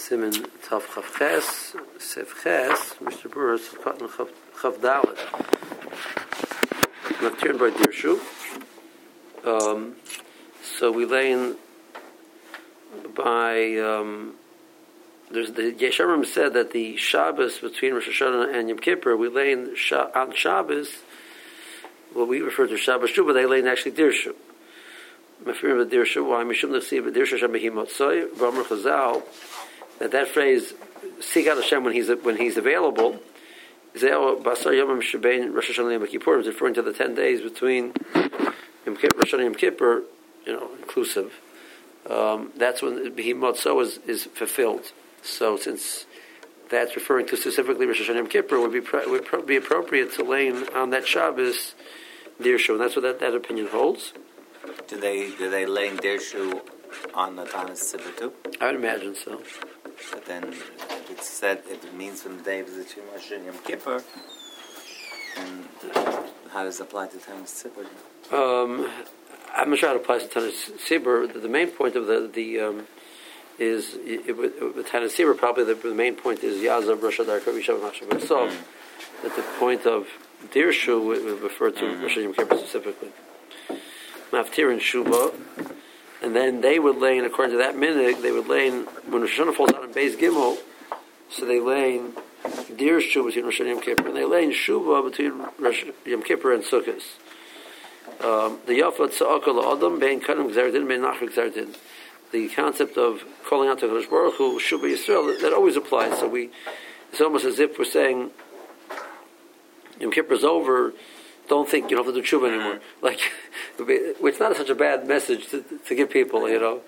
Siman Tav Chav Ches, Sef Ches, Mr. Brewer, Sefkat and Chav Dalet. Nocturne by Dirshu. So we lay in by, there's the Yesharim said that the Shabbos between Rosh Hashanah and Yom Kippur, we lay in on Shabbos, well, we refer to Shabbos Shuba, they lay in actually Dirshu. Mafir with Dirshu, why? Mishum Nechsi, but Dirshu Shabbahi Motzoi, V'amr Chazal, that phrase, seek out Hashem when he's available, Zeo Basar Yomim Shebein Rosh Hashanah and Yom Kippur, is referring to the 10 days between Rosh Hashanah and Yom Kippur, inclusive. That's when Behimot So is fulfilled. So since that's referring to specifically Rosh Hashanah and Yom Kippur, would be appropriate to lay on that Shabbos Dirshu, and that's what that opinion holds. Do they lay in Dirshu on the Tanis Sibur too? I would imagine so. But then if it's said, if it means from the day of the Rosh Hashanah and Yom Kippur, and how does it apply to Tanis Sibur? I'm not sure how it applies to Tanis Sibur. The main point of the is with Tanis Sibur, probably the main point is Yazav Rosh Hadar Kav Yishav Machshav Sov. That the point of Dirshu would refer to Rosh Hashanah Yom Kippur specifically. Maftir and Shuba, and then they would lay in, according to that minhag, they would lay in, when Rosh Hashanah falls out in Beis Gimel, so they lay in Dirshu between Rosh Hashanah and Yom Kippur, and they lay in Shuba between Yom Kippur and Sukkot. The Yafat Sa'akal Adam, Bein Kadim Gzardin, Bein Nachrik Gzardin. The concept of calling out to Kadosh Baruch Hu, Shuba Yisrael, that always applies. So it's almost as if we're saying, Yom Kippur's over, don't think you don't have to do tshuva anymore. It's not such a bad message to give people,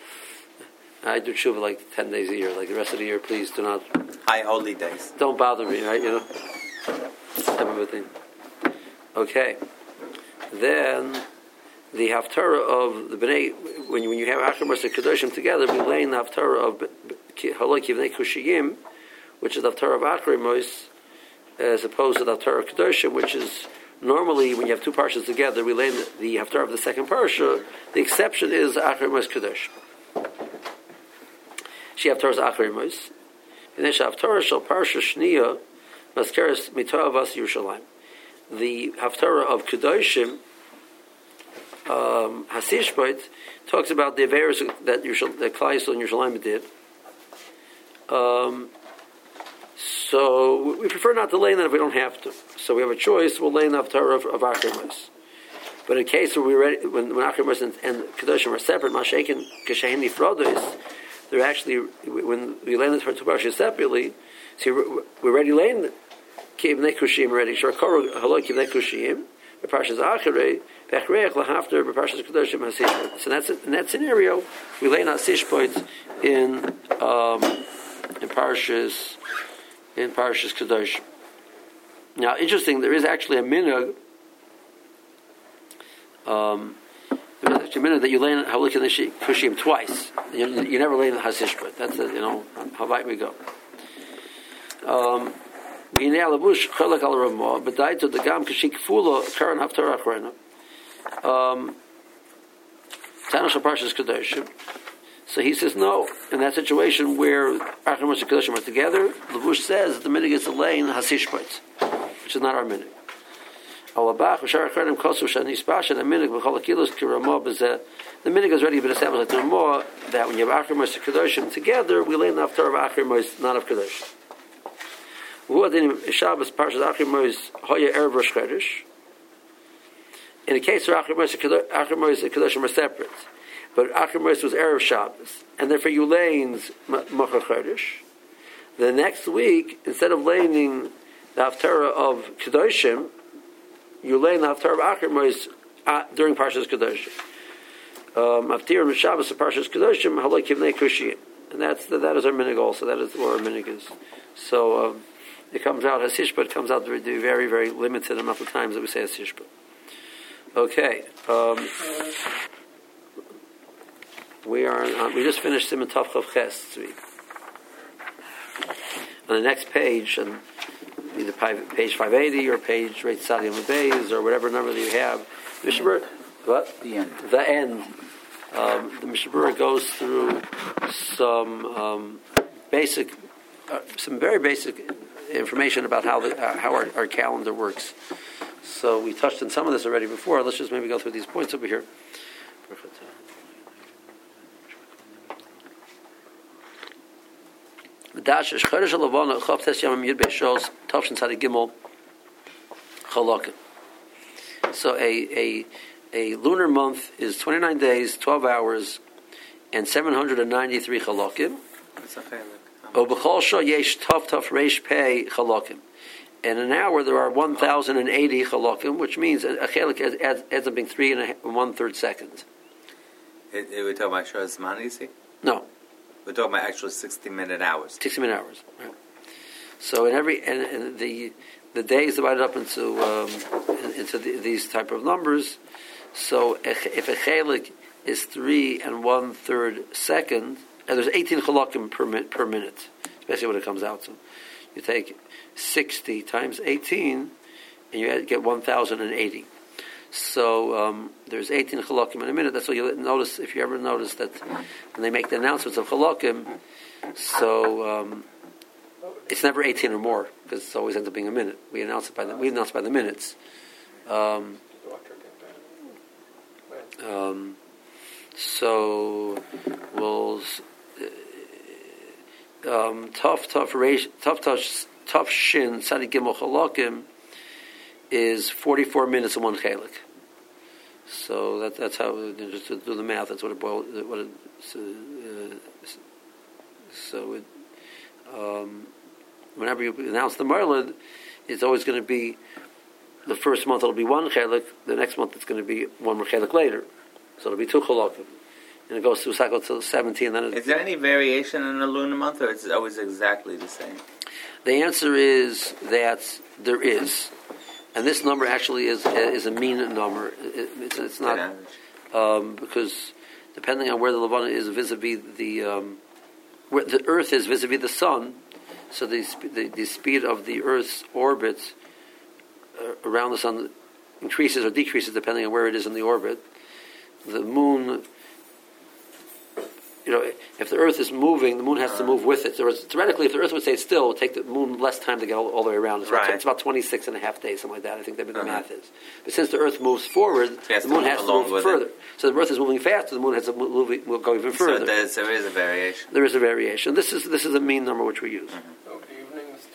I do tshuva like 10 days a year. Like the rest of the year, please do not. High holy days. Don't bother me, right? Type of a thing. Okay. Then the haftarah of the bnei, when you have Achros and Kedoshim together, we lay in the haftarah of Haloi Kivnei Kushiyim, which is the haftarah of Achros, as opposed to the haftarah of Kedoshim, which is normally, when you have two parshas together, we lay the haftarah of the second parsha. The exception is Achrei Mos Kadosh. She haftarah is Achrei Mos. And then she haftarah shel parsha shniya maskeres mitoavas Yerushalayim. The haftarah of Kedoshim, Hasishbait, talks about the averos that Klal Yisrael and Yerushalayim did. So we prefer not to lay in that if we don't have to. So we have a choice. We'll lay in the haftarah of Achrei Mos. But in case where when Achrei Mos and Kedoshim are separate, Mashaken Keshein Nifrodos, they're actually, when we lay in the two parshas separately, see, we're already laying Kivnei Kushiyim already. Shakor Haloi Kivnei Kushiyim. The parshas Achrei Bechreich Lahafter Parshas Kedoshim Hasishbot. So in that scenario, we lay in Hasishbot in Parshas Kedoshim. Now, interesting, there is actually a minhag. That you lay in Haloi Kivnei Kushiyim twice. You never lay in the Hasishbot. That's how right we go. So he says, no, in that situation where Achrei Mos and Kedoshim are together, Levush says that the minhag is to lay in Hasishbot, which is not our minhag. The minhag has already been established like more that when you have Achrei Mos and Kedoshim together, we lay in the haftarah of Achrei Mos, not of Kedoshim. Shabbos Parshas Achrei Mos Hoya Erev Rosh Chodesh. In the case where Achrei Mos and Kedoshim are separate, but Achrei Mos was Erev Shabbos, and therefore you lay in Mocher Chodesh. The next week, instead of laying the haftarah of Kedoshim, you lay in the haftarah of Achrei Mos during Parshas Kedoshim. Maftir and Shabbos of Parshas Kedoshim Haloi Kivnei Kushiyim, and that is our minhag also. That is where our minhag is. So. It comes out Hasishbot comes out to be very, very limited amount of times that we say Hasishbot. Okay. We just finished Siman Tav Chav Ches this week. On the next page, and either page 580 or page Reit Sadim Beis or whatever number that you have, what? The end. The end. The Mishnah Berurah goes through some basic, some very basic information about how our calendar works. So we touched on some of this already before. Let's just maybe go through these points over here. So a lunar month is 29 days, 12 hours, and 793 chalakim. And an hour there are 1,080 chalakim, which means a chelik adds up being 3 1/3 seconds. We're talking about Shah Zman, you see? No. We're talking about actual 60-minute hours. 60-minute hours. Right. So in every and the day is divided up into these type of numbers. So if a chelik is 3 1/3 seconds, and there's 18 chalakim per minute. That's basically what it comes out to. You take 60 times 18, and you get 1,080. So there's 18 chalakim in a minute. That's what you'll notice if you ever notice that when they make the announcements of chalakim. So it's never 18 or more because it always ends up being a minute. We announce by the minutes. So we'll tough shin sadi gimel chalakim is 44 minutes in one chelik. So that's how just to do the math. That's what it boils. Whenever you announce the Marlid, it's always going to be the first month. It'll be one chelik. The next month it's going to be one more chelik later. So it'll be 2 chalakim. And it goes through cycle till 17. Then is there any variation in the lunar month, or it's always exactly the same? The answer is that there is, and this number actually is a mean number. It's not because depending on where the Levana is vis-a-vis where the Earth is vis-a-vis the Sun, so the speed of the Earth's orbit around the Sun increases or decreases depending on where it is in the orbit. The Moon. If the Earth is moving, the Moon has to move with it. So theoretically, if the Earth would stay still, it would take the Moon less time to get all the way around. It's about 26 and a half days, something like that. I think the math is. But since the Earth moves forward, the Moon has to move further. So the Earth is moving faster, the Moon has to will go even further. So there is a variation. There is a variation. This is a mean number which we use. So the evening is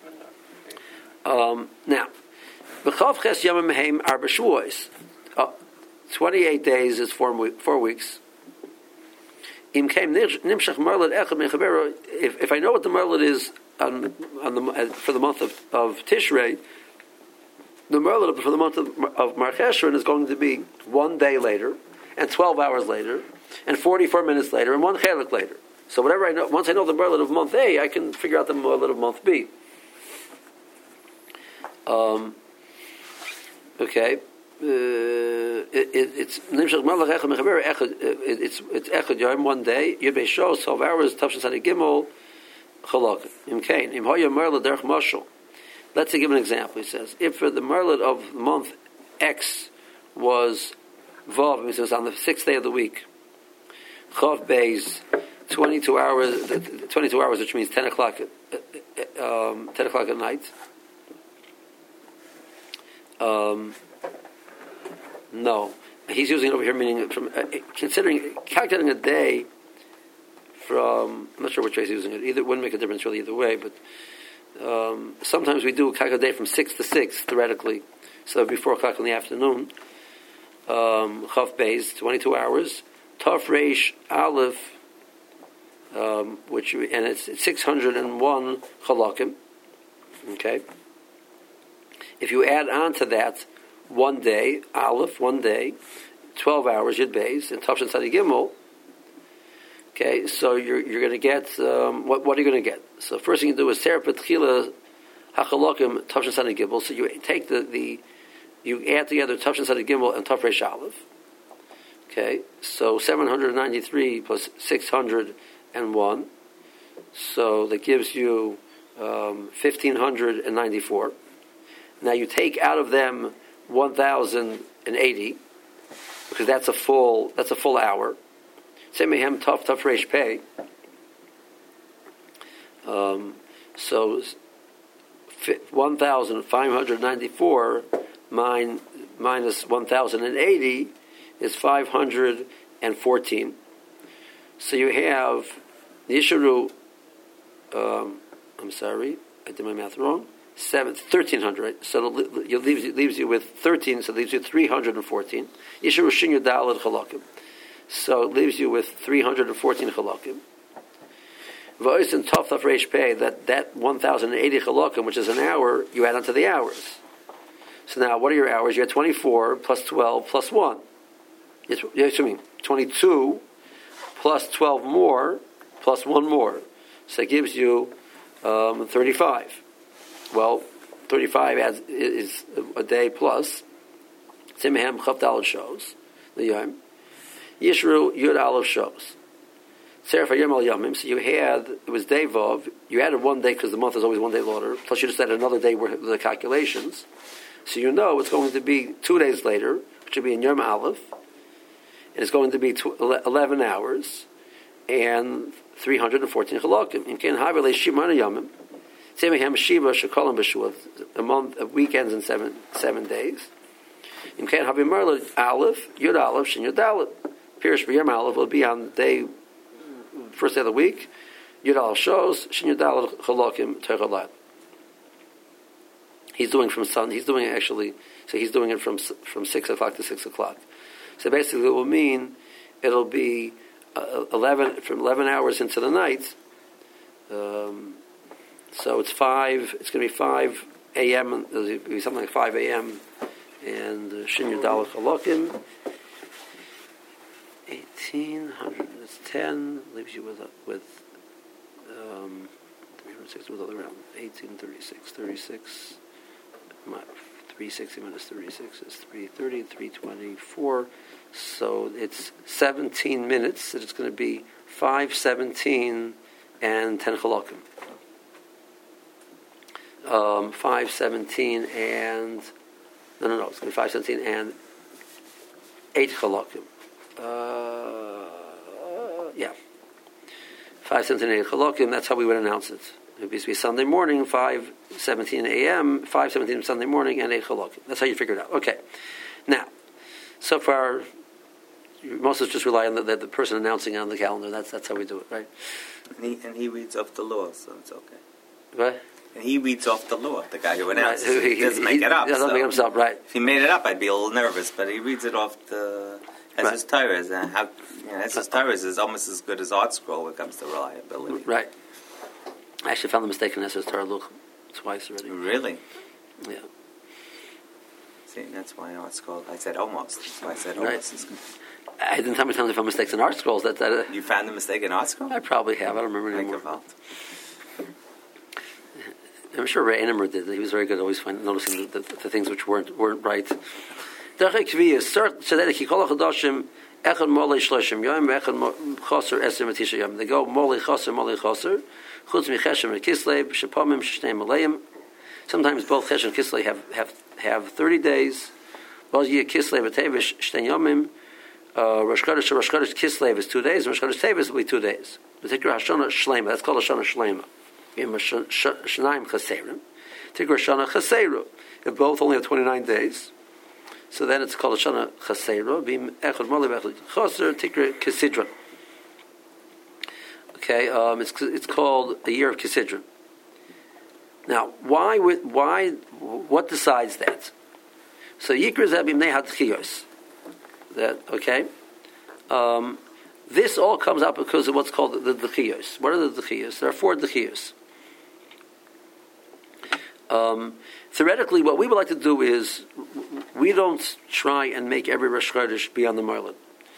to now, B'chav ches yamim heim arba shvuos. 28 days is 4 weeks. If I know what the Merlid is for the month of Tishrei, the Merlid for the month of Mar Cheshvan is going to be 1 day later, and 12 hours later, and 44 minutes later, and 1 chelik later. So whatever I know, once I know the Merlid of month A, I can figure out the Merlid of month B. Okay. It's echad yom 1 day. Yibei Shos 12 hours. Tavshin Sadi Gimel Chalak. Imkain Im Hoya Merlid Derech Mashal. Let's give an example. He says, if the Merlid of month X was Vav, it was on the 6th day of the week. Chav Beis 22 hours, which means 10 o'clock. 10 o'clock at night. No, he's using it over here, meaning from calculating a day from. I'm not sure which way he's using it. Either wouldn't make a difference really either way, but sometimes we do calculate a day from 6 to 6 theoretically, so that would be 4 o'clock in the afternoon. Chaf Beis 22 hours. Taf Reish Aleph, and it's 601 chalakim. Okay, if you add on to that 1 day, Aleph, 1 day, 12 hours, Yud Beis, and Tavshin Sadi Gimel. Okay, so you're going to get, what are you going to get? So first thing you do is Serap B'Tchila HaChalakim Tavshin Sadi Gimel. So you take you add together Tavshin Sadi Gimel and Tav Reish Aleph. Okay, so 793 plus 601. So that gives you 1,594. Now you take out of them 1,080 because that's a full hour. Semehem Taf Reish Pei. So 1,594 minus 1,080 is 514. So you have Yisharu. I'm sorry, I did my math wrong. 1,300. Right? So it leaves you with 13. So it leaves you 314. Yisharu Shin Yudalad Chalakim. So it leaves you with 314 Chalakim. V'ois and Tov Taf Reish Pei, that 1,080 Chalakim, which is an hour, you add onto the hours. So now, what are your hours? You have 24 plus 12 plus 1. Yes, 22 plus 12 more plus 1 more. So it gives you 35. Well, 35 is a day plus. Timhem Chavdal shows. The Yom. Yishru Yud Aleph shows. Serif Yom Al Yomim. So it was day Vav. You added 1 day because the month is always 1 day later. Plus you just added another day with the calculations. So you know it's going to be 2 days later, which will be in Yom Aleph. And it's going to be 11 hours and 314 chalakim. In Ken Havile Shimana Yomim. Tzemehem Shiva Shekalim B'Shuv. A month of weekends and 7 days. In Ken Havile Merla Aleph, Yud Aleph, Shin Yud Aleph. Pirish B'Yom Aleph will be on the first day of the week. Yud Aleph shows, Shin Yud Aleph Chalakim Terchalayim. He's doing it from 6 o'clock to 6 o'clock. So basically it will mean it'll be 11 hours into the night. So it's going to be 5 a.m. It'll be something like 5 a.m. And Shin Yudalach Halakim 1800 is 10, leaves you with 360 with all around 36 360 minus 36 is 330, 324. So it's 17 minutes. It's going to be 5:17 and 10 chalakim. 5:17 and no. It's going to be 5:17 and 8 chalakim. 5:17 and 8 chalakim. That's how we would announce it. It used to be Sunday morning, 5:17 a.m., 5:17 Sunday morning, and 8 chalakim. That's how you figure it out. Okay. Now, so far, most of us just rely on the person announcing on the calendar. That's how we do it, right? And he reads off the law, so it's okay. What? And he reads off the law, the guy who announces. Right. He doesn't make it up. He doesn't make it himself, right. If he made it up, I'd be a little nervous, but he reads it off as his Torah is. His Torah is almost as good as Art Scroll when it comes to reliability. Right. I actually found the mistake in Esther's Torah Luch twice already. Really? Yeah. See, that's why Art Scroll. I said almost. That's why I said almost. Right. I didn't tell me times I found mistakes in Art Scrolls. You found a mistake in Art Scroll? I probably have. I don't remember anymore. I'm sure Ray Animer did. He was very good at always noticing the things which weren't right. They go molei chaser. Sometimes both Chesh and Kislev have 30 days. Rosh Chodesh Kislev is 2 days. Rosh Chodesh Tevis will be 2 days. Hashana Shlema. That's called Hashana Shlema. Shnaim Chaserim. Tikra Hashana Chaseru. If both only have 29 days, so then it's called Hashana Chaseru. Bim Echad Molei Echad Chaser. Tikra Kisidron. Okay, it's called a year of Kisidron. Now, what decides that? So Yikra Zabimnei Hatchiyos. That okay. This all comes up because of what's called the Chiyos. What are the Chiyos? There are 4 Chiyos. Theoretically, what we would like to do is we don't try and make every Rosh Chodesh be on the Marlin.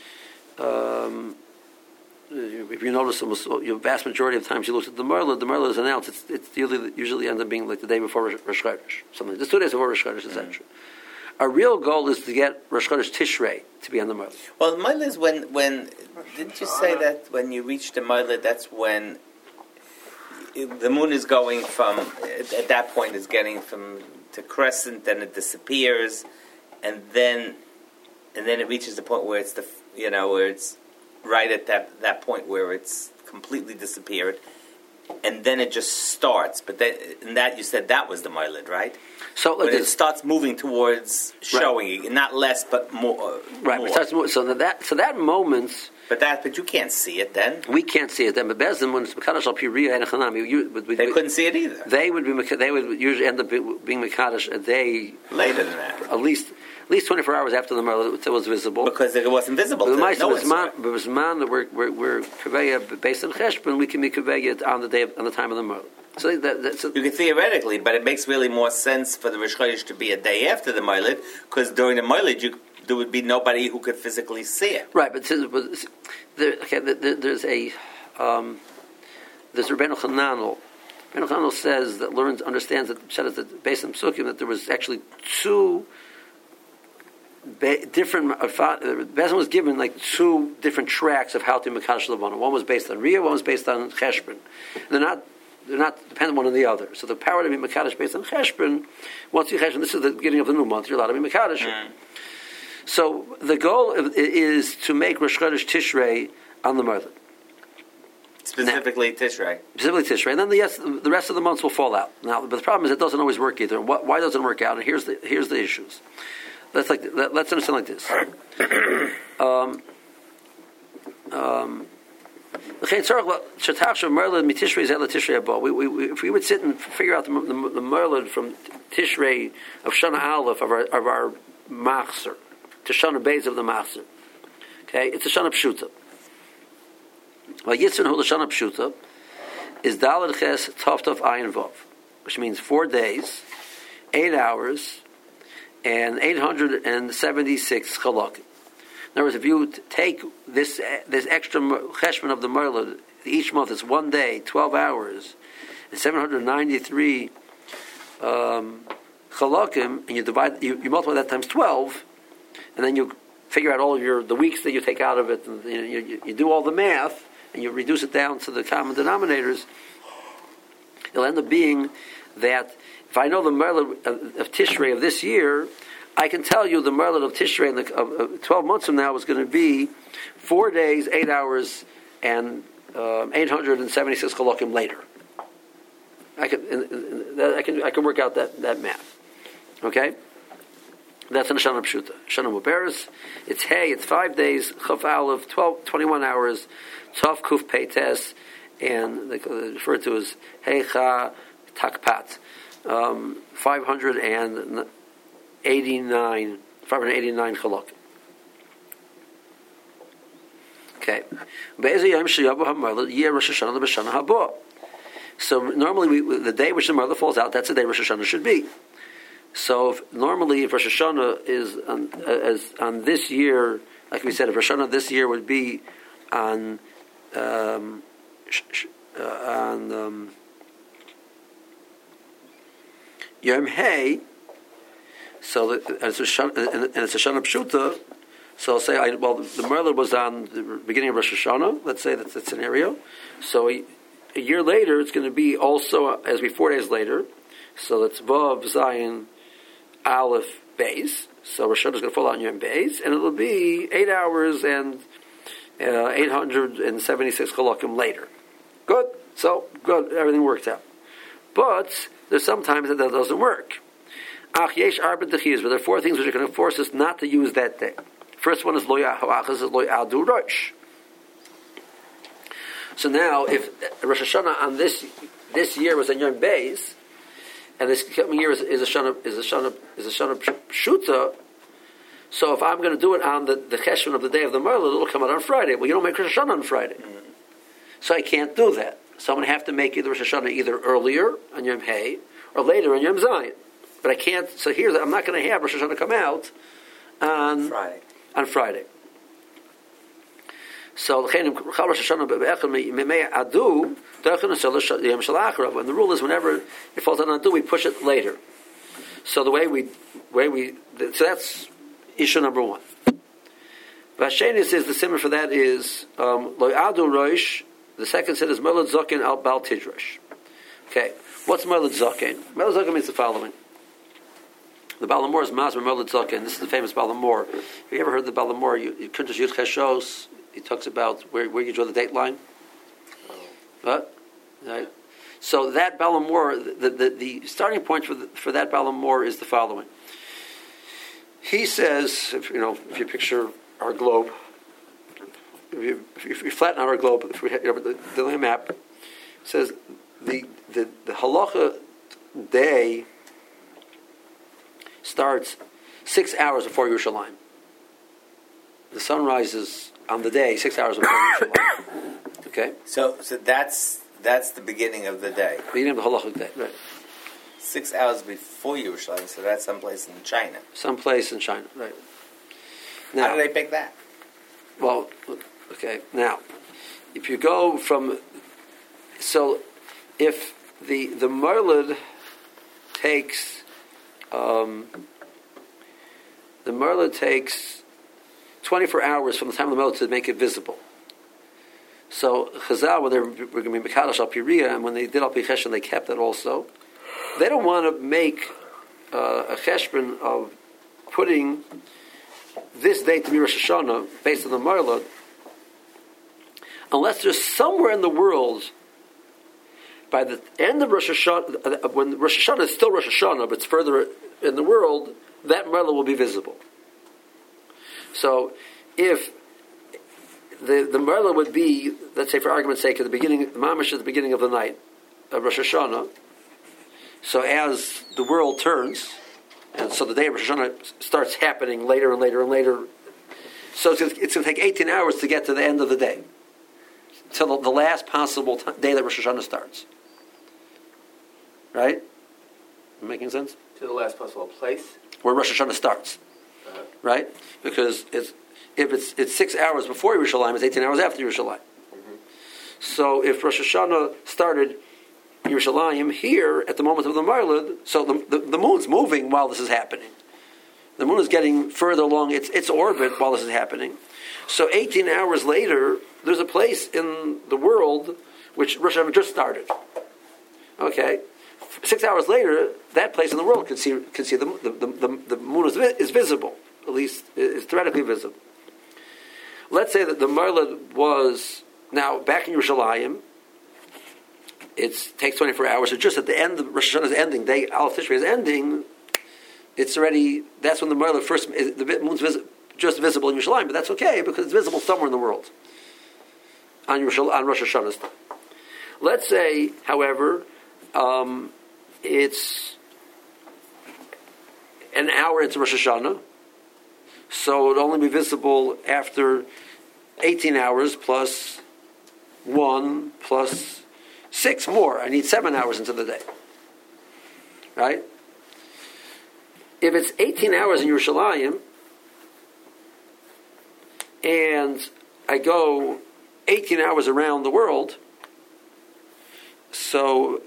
If you notice, the vast majority of times you look at the Marlin is announced. It's usually ends up being like the day before Rosh Chodesh, something. Just 2 days before Rosh Chodesh, etc. Our real goal is to get Rosh Chodesh Tishrei to be on the Marlin. Well, Marlin is when didn't you say that when you reach the Marlin, that's when the moon is going from, at that point, it's getting from to crescent, then it disappears, and then it reaches the point where it's where it's right at that point where it's completely disappeared, and then it just starts. But in that you said that was the Moiled, right? So when it starts moving towards showing, right. Not less, but more. Right. More. It starts moving, so that moment. But you can't see it then. We can't see it then. But Bezdin, when it's Mekadosh al Piriya and Chanami, they couldn't see it either. They would usually end up being Mekadosh a day later than that. At least 24 hours after the Merla it was visible. Because it wasn't visible. But it was man that we're Kaveya based on Cheshbon, we can be Kaveya on the time of the Merla. So you can theoretically, but it makes really more sense for the Rosh Chodesh to be a day after the Moiled, because during the Moiled there would be nobody who could physically see it. Right, but there's a there's Rabbeinu Chananel. Rabbeinu Chananel says that understands that based on Psukim that there was actually two different. Bezin was given like two different tracks of how to Mekadosh Levana. One was based on Riyah, one was based on Cheshbon. They're not dependent one on the other. So the power to be Mekadosh based on Cheshbon, once you Cheshbon, this is the beginning of the new month, you're allowed to be Mekadosh. Mm. So the goal is to make Rosh Chodesh Tishrei on the Merla. Specifically Tishrei. And then the rest of the months will fall out. Now, but the problem is it doesn't always work either. Why doesn't it work out? And here's the issues. Let's understand like this. If we would sit and figure out the Merla from Tishrei of Shana Aleph of our Machzer to Shana Beis of the Machzer, okay, it's a Shana Pshuta. Well, Yitzhak Hu Shana Pshuta is Daled Ches Tov Tov Ayin Vov, which means 4 days, 8 hours, and 876 Chalakim. In other words, if you take this extra cheshbon of the Merla, each month is 1 day, 12 hours, and 793 chalakim, and you multiply that times 12, and then you figure out all the weeks that you take out of it, and you do all the math, and you reduce it down to the common denominators. It'll end up being that if I know the Merla of Tishrei of this year, I can tell you the Merla of Tishrei of 12 months from now is going to be 4 days, 8 hours, and 876 chalakim later. I can work out that math. Okay, that's in Shana Pshuta. Shana Muberes, it's Hey, it's 5 days. Chaf Aleph, 21 hours. Tov Kuf Peites, and they refer to as Hey Cha Takpat. 589 chalak. Okay. So normally the day which the Merla falls out, that's the day Rosh Hashanah should be. So normally if Rosh Hashanah is on this year, like we said, if Rosh Hashanah this year would be on Yom Hey, so it's a Shana Pshuta. So I'll say, the Merla was on the beginning of Rosh Hashanah. Let's say that's the scenario. So a year later, it's going to be also as be 4 days later. So that's Vav Zayin Aleph Beis. So Rosh Hashanah is going to fall out on Yom Beis, and it'll be 8 hours and 876 chalakim later. Good. So good. Everything works out. But there's sometimes that doesn't work. Ach yesh arba dechiyas, but there are 4 things which are going to force us not to use that day. First one is lo yahachas, is lo yadu rosh. So now, if Rosh Hashanah on this year was on Yom Beis, and this coming year is a shana pshuta, so if I'm going to do it on the cheshvan of the day of the Merla, it'll come out on Friday. Well, you don't make Rosh Hashanah on Friday, so I can't do that. So I'm going to have to make either Rosh Hashanah either earlier on Yom Hey or later on Yom Zayin. But I can't. So I'm not going to have Rosh Hashanah come out on Friday. So and the rule is whenever it falls on Adu, we push it later. So the way we so that's issue number 1. Vashenis is the simmer for that is lo adu roish. The second set is Merlad Zokin al Bal Tidrash. Okay, what's Merlad Zokin? Merlad Zokin means the following. The Balamor is Masber Merlad Zokin. This is the famous Balamor. Have you ever heard the Balamor? You couldn't just use Cheshos. He talks about where you draw the date line. What? Right? So that Balamor, the starting point for that Balamor is the following. He says, if you picture our globe, if you flatten out our globe, if we have the map, it says the halacha day starts 6 hours before Yerushalayim. The sun rises on the day 6 hours before Yerushalayim. Okay. So that's the beginning of the day. Beginning of the halachic day, right? 6 hours before Yerushalayim. So that's someplace in China. Someplace in China, right? Now, how do they pick that? Well, okay. Now, if you go from, so if the Merlid takes, the Merlid takes 24 hours from the time of the Merlid to make it visible. So Chazal, when they were going to be Mekadosh al Piriya, and when they did al Pi Cheshbon, they kept it also. They don't want to make a Cheshbon of putting this date to be Rosh Hashanah based on the Merlid, unless there's somewhere in the world by the end of Rosh Hashanah, when Rosh Hashanah is still Rosh Hashanah, but it's further in the world, that Merlid will be visible. So if the Merlid would be, let's say for argument's sake, at the beginning, the Mamish at the beginning of the night of Rosh Hashanah, so as the world turns, and so the day of Rosh Hashanah starts happening later and later and later, so it's going to take 18 hours to get to the end of the day, till the last possible day that Rosh Hashanah starts. Right? Making sense? To the last possible place? Where Rosh Hashanah starts. Right? Because if it's 6 hours before Yerushalayim, it's 18 hours after Yerushalayim. Mm-hmm. So if Rosh Hashanah started Yerushalayim here at the moment of the Merlid, so the moon's moving while this is happening. The moon is getting further along its orbit while this is happening. So 18 hours later, there's a place in the world which Rosh Hashanah just started. Okay? 6 hours later, that place in the world can see the moon is visible. At least it's theoretically visible. Let's say that the Merlid was now back in Yerushalayim. It takes 24 hours. So just at the end, Rosh Hashanah is ending. Day Aleph Tishrei is ending. It's already. That's when the Merlid first. The moon's just visible in Yerushalayim, but that's okay because it's visible somewhere in the world on Rosh Hashanah's time. Let's say, however, it's an hour into Rosh Hashanah, so it will only be visible after 18 hours plus 1 plus 6 more. I need 7 hours into the day. Right? If it's 18 hours in Yerushalayim, and I go 18 hours around the world, so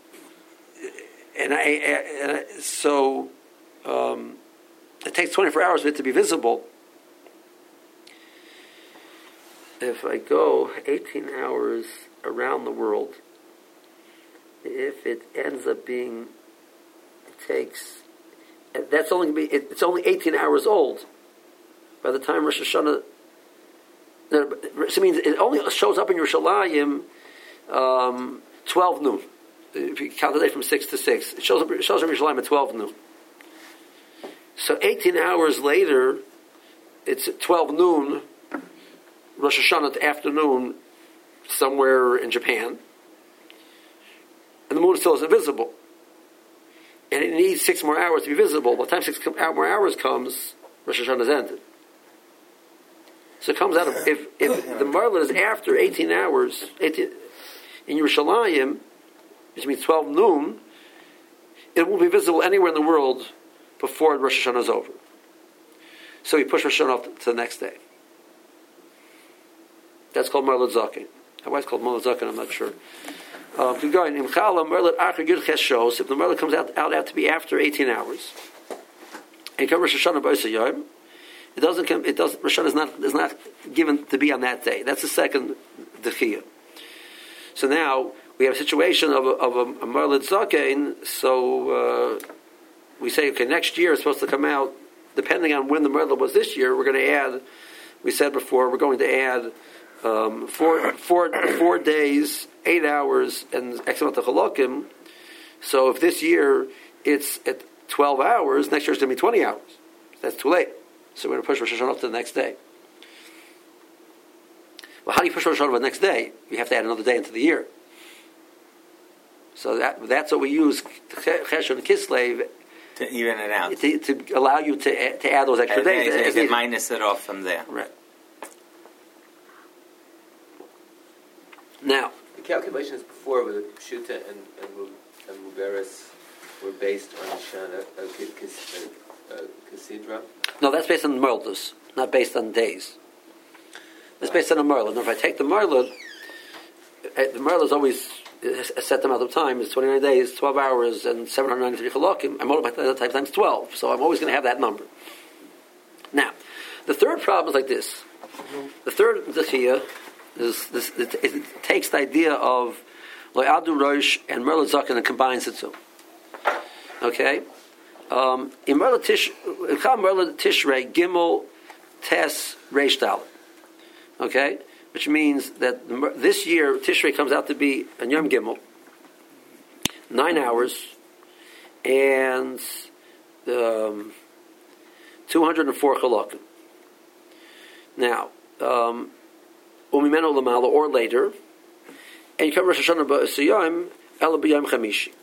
it takes 24 hours for it to be visible. If I go 18 hours around the world, if it ends up being, it's only 18 hours old by the time Rosh Hashanah. So it means it only shows up in Yerushalayim 12 noon. If you count the day from 6 to 6, it shows up in Yerushalayim at 12 noon. So 18 hours later, it's at 12 noon, Rosh Hashanah afternoon, somewhere in Japan, and the moon still isn't visible. And it needs 6 more hours to be visible. By the time 6 more hours comes, Rosh Hashanah is ended. So it comes out of, if the Merlid is after 18 hours, in Yerushalayim, which means 12 noon, it won't be visible anywhere in the world before Rosh Hashanah is over. So we push Rosh Hashanah off to the next day. That's called Merlid Zaken. Why it's called Merlid Zaken, I'm not sure. Keep going. If the Merlid comes out to be after 18 hours, and come Rosh Hashanah B'Oseh Yom, Rosh Hashanah is not given to be on that day. That's the second Dechiyah. So now we have a situation of a Merlid Zaken. So we say, okay, next year it's supposed to come out. Depending on when the Merlid was this year, we're going to add. We said before we're going to add 4 days, 8 hours, and X amount of chalakim. So if this year it's at 12 hours, next year it's going to be 20 hours. That's too late. So we're going to push Rosh Hashanah to the next day. Well, how do you push Rosh Hashanah to the next day? You have to add another day into the year. So that's what we use, Cheshvan and Kislev, to even it out. To allow you to add those extra days. You can minus it off from there. Right. Now, the calculations before with Pshuta and Muberes were based on Shana Casidra? No, that's based on the Merlus, not based on days. It's based on a Merlin. If I take the Merlin is always a set amount of time. It's 29 days, 12 hours, and 793 chalakim. I multiply that times 12. So I'm always going to have that number. Now, the third problem is like this. The third Zechiyah is this. It takes the idea of Lo'adu Rosh and Merlin Zaken and combines the two. Okay? In Merlin Tishrei, Gimel, Tes, Reish Dalet. Okay? Which means that this year Tishrei comes out to be a Yom Gimel, 9 hours, and 204 chalakim. Now, Umimeno Lamala, or later, and you come Rosh Hashanah B'Siyam, Ela B'Yom Chamishi.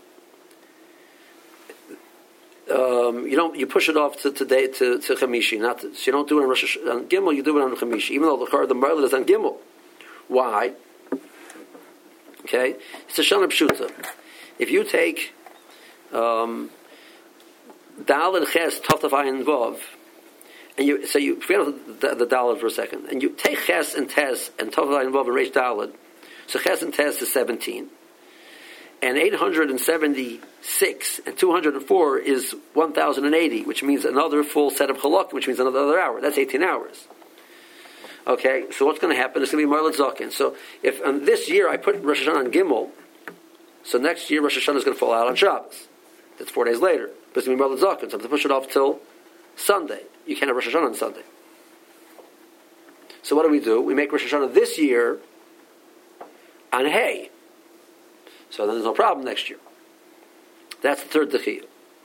You push it off to Chamishi, so you don't do it on Gimel, you do it on Chamishi, even though the Merlin is on Gimel. Why? Okay, it's a Shana Pshuta. If you take Dal and Ches, Tov Ayin Vav, and you forget the Daled for a second, and you take Ches and Tes and Tov Ayin Vav and Reish Daled, so Ches and Tes is 17. And 876 and 204 is 1,080, which means another full set of chalakim, which means another hour. That's 18 hours. Okay, so what's going to happen? It's going to be Merlin Zaken. So if this year I put Rosh Hashanah on Gimel, so next year Rosh Hashanah is going to fall out on Shabbos. That's 4 days later. But it's going to be Merlin Zaken, so I have to push it off till Sunday. You can't have Rosh Hashanah on Sunday. So what do? We make Rosh Hashanah this year on Hay. So then there's no problem next year. That's the third Dechiyah.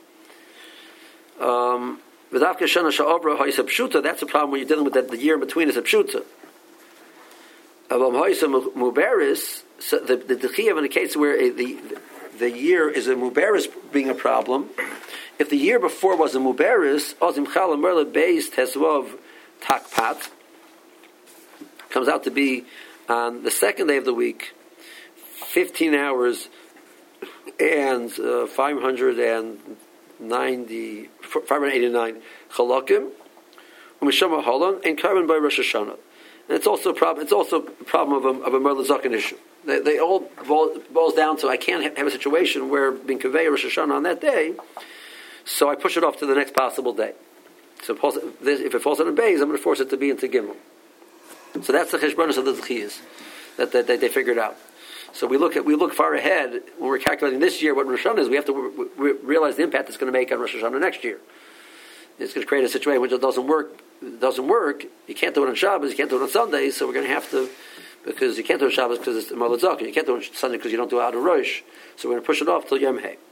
That's a problem when you're dealing with the year in between is a Pshuta. So the Dechiyah in the case where the year is a Muberis being a problem, if the year before was a Muberis, Takpat, comes out to be on the second day of the week, 15 hours and 589 chalakim, u'mishama halon, and carbon by Rosh Hashanah. And it's also a problem. It's also a problem of a Merlin Zaken issue. They all boils down to I can't have a situation where being conveyed Rosh Hashanah on that day, so I push it off to the next possible day. So if it falls on a base, I'm going to force it to be into Gimel. So that's the cheshbonos of the Zechiyas that they figured out. So we look far ahead when we're calculating this year what Rosh Hashanah is. We have to realize the impact it's going to make on Rosh Hashanah next year. It's going to create a situation which it doesn't work. You can't do it on Shabbos. You can't do it on Sundays. So we're going to have to, because you can't do it on Shabbos because it's Merlin Zaken. You can't do it on Sunday because you don't do it out of Rosh. So we're going to push it off till Yom Hay.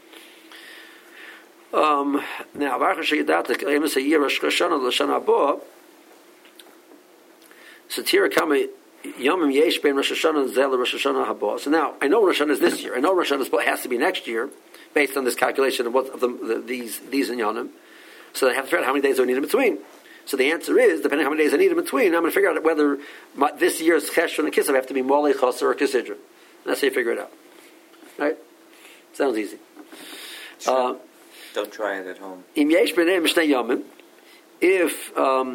Now, so Tira Kama. Yomim Yesh Ben Rosh Hashanah Zel Rosh Hashanah Haba. So now I know Rosh Hashanah is this year. I know Rosh Hashanah has to be next year, based on this calculation of these in Yomim. So I have to figure out how many days I need in between. So the answer is, depending on how many days I need in between, I'm going to figure out whether this year's Cheshvan and Kislev have to be Molei Chaser or Kisidron. That's how you figure it out. Right? Sounds easy. Sure. Don't try it at home. Im Yesh Ben Mishnei Yomim. If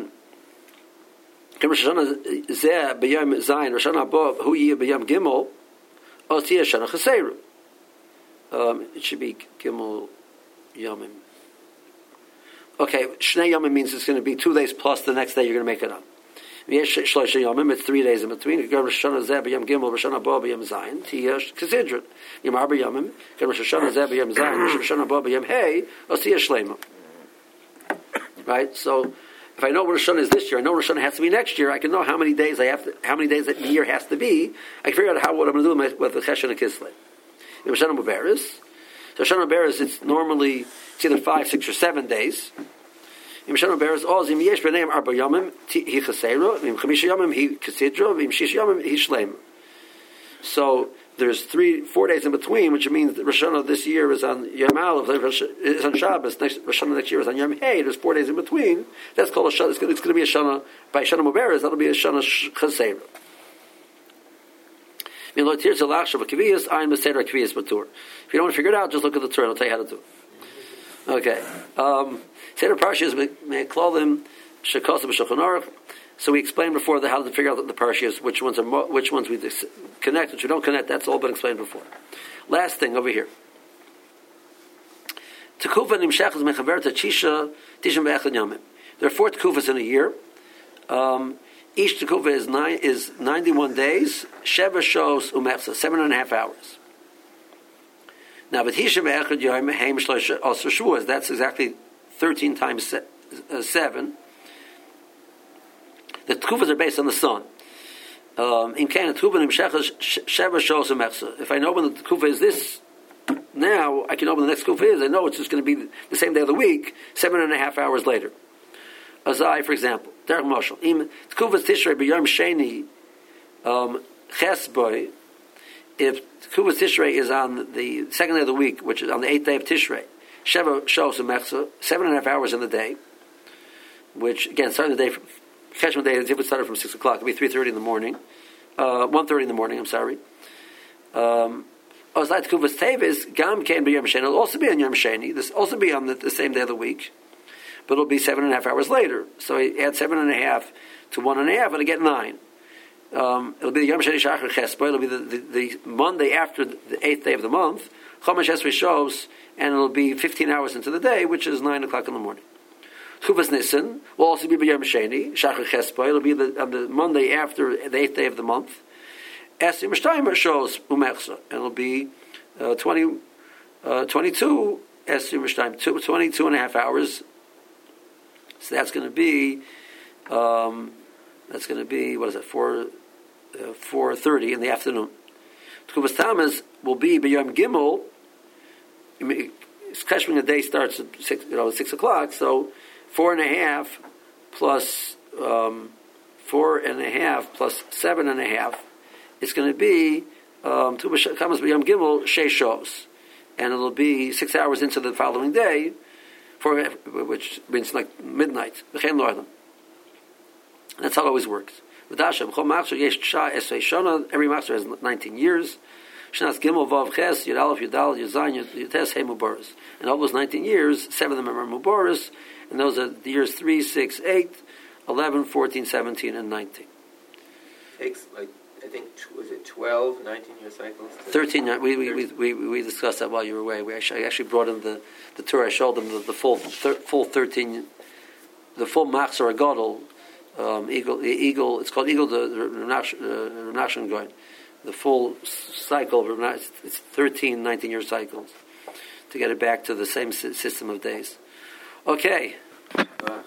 Rosh Hashanah Zeh b'Yom Zayin, Rosh Hashanah Haba Hu Yeh b'Yom Gimel, or Tziyah Shana Chaseru. It should be Gimel Yomim. Okay, Shnei Yomim means it's going to be 2 days plus the next day you're going to make it up. Yesh Shlosh Yomim, it's 3 days in between. Rosh Hashanah Zeh b'Yom Gimel, Rosh Hashanah Haba b'Yom Zayin, Tziyah Kisidron. Yom Arba Yomim, Rosh Hashanah Zeh b'Yom Zayin, Rosh Hashanah Haba b'Yom Hey, or Tziyah Shlema. Right, so if I know what Rosh Hashanah is this year, I know Rosh Hashanah has to be next year. I can know how many days how many days the year has to be. I can figure out what I'm going to do with the Chesed and Kislev. In Rosh Hashanah Mubaris, so Rosh Hashanah Mubaris, it's either 5, 6, or 7 days. In Rosh Hashanah Mubaris, all Zim Yesh B'Neim Arba Yomim Hi Chasera, Im Chamisha Yomim Hi Kasidra, Im Shish Yomim Hi Shleim. So there's 4 days in between, which means that Rosh Hashanah this year is on Yom Aleph, is on Shabbos. Rosh Hashanah next year is on Yom Hey. There's 4 days in between. That's called a Shana. It's going to be a Shana by Shana Mubaris. That'll be a Shana Chasera. If you don't want to figure it out, just look at the Torah. I'll tell you how to do it. Okay. Seder Parshas Meklolim Shekos B'Shulchan Aruch. So we explained before how to figure out the Parshas, which ones we connect, which we don't connect. That's all been explained before. Last thing over here. Tekuva Nimshach is Mechaver Tachisha Tishim Be'echad Yamim. There are 4 tekuvas in a year. Each tekuva is 91 days. Sheva shows umechsa, 7.5 hours. Now, but Hisha Be'echad Yom Heim Shlosh also Shavuos. That's exactly 13 times 7. The tekuvas are based on the sun. In Canaan, tekuva nimshachas Sheva shows umechsa. If I know when the tekuva is this now, I can know when the next tekuva is. I know it's just going to be the same day of the week, 7.5 hours later. Azai, for example, Derech Moshel. Tekuvas Tishrei b'Yom Sheni Chesboy. If Tekuvas Tishrei is on the second day of the week, which is on the 8th day of Tishrei, Sheva shows umechsa, 7.5 hours in the day. Which again, starting the day from Cheshvan day, it would start from 6 o'clock. It'd be 3:30 in the morning, 1:30 in the morning. I'm sorry. Azai Tekuvas Tevis Gam Kein b'Yom Sheni. It'll also be on Yom Sheni. This also be on the same day of the week. But it'll be 7.5 hours later. So I add 7.5 to 1.5, and I get 9. It'll be the Yom Sheni Shachar Chespa. It'll be the Monday after the 8th day of the month. Chomesh Esrei shows, and it'll be 15 hours into the day, which is 9 o'clock in the morning. Chuvas Nissen will also be Yom Sheni Shachar Chespa. It'll be on the Monday after the 8th day of the month. Esrei Mishtaimer shows Umechsa, and it'll be 22 Esrei Mishtaimer, 22.5 hours. So that's going to be what is it? 4:30 in the afternoon. Tekuvas Tammuz will be B'Yom Gimel. Especially when the day starts at 6 o'clock. So 4.5 plus 4.5 plus 7.5. It's going to be Tekuvas Tammuz B'Yom Gimel Sheishos, and it'll be 6 hours into the following day. Which means like midnight. That's how it always works. Every machzor has 19 years. Shnas Gimel Vav Ches Yud Aleph Yud Aleph Yud Zayin Yud Tes Hey Mubaris. And all those 19 years, 7 of them are Mubaris, and those are the years 3, 6, 8, 11, 14, 17, and 19. Takes I think was it 12, 19-year cycles? 13. We discussed that while you were away. I actually brought in the tour. I showed them the full 13, the full Machzor Agadol, Eagle. It's called Eagle the Renachshon Goin. The full cycle of it's 13, 19-year cycles to get it back to the same system of days. Okay.